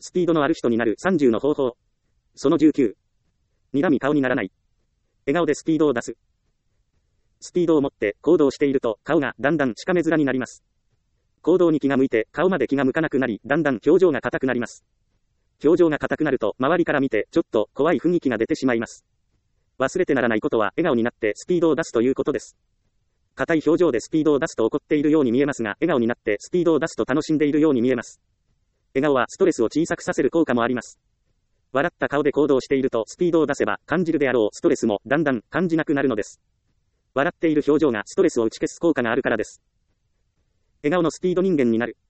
スピードのある人になる30の方法。その19。睨み顔にならない。笑顔でスピードを出す。スピードを持って行動していると顔がだんだんしかめ面になります。行動に気が向いて顔まで気が向かなくなり、だんだん表情が硬くなります。表情が硬くなると周りから見てちょっと怖い雰囲気が出てしまいます。忘れてならないことは笑顔になってスピードを出すということです。硬い表情でスピードを出すと怒っているように見えますが、笑顔になってスピードを出すと楽しんでいるように見えます。笑顔はストレスを小さくさせる効果もあります。笑った顔で行動しているとスピードを出せば感じるであろうストレスもだんだん感じなくなるのです。笑っている表情がストレスを打ち消す効果があるからです。笑顔のスピード人間になる。